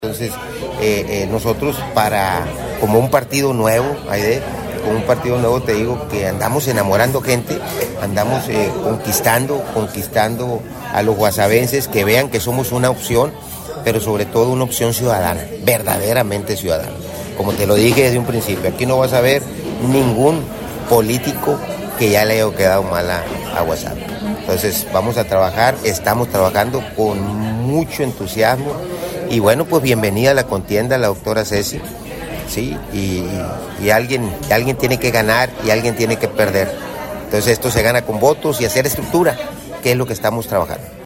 Entonces, nosotros como un partido nuevo, Aide, como un partido nuevo te digo que andamos enamorando gente, andamos conquistando a los guasavenses que vean que somos una opción, pero sobre todo una opción ciudadana, verdaderamente ciudadana. Como te lo dije desde un principio, aquí no vas a ver ningún político que ya le haya quedado mal a Guasave. Entonces vamos a trabajar, estamos trabajando con mucho entusiasmo y bueno, pues bienvenida a la contienda, la doctora Ceci, ¿sí? Y alguien tiene que ganar y alguien tiene que perder. Entonces esto se gana con votos y hacer estructura, que es lo que estamos trabajando.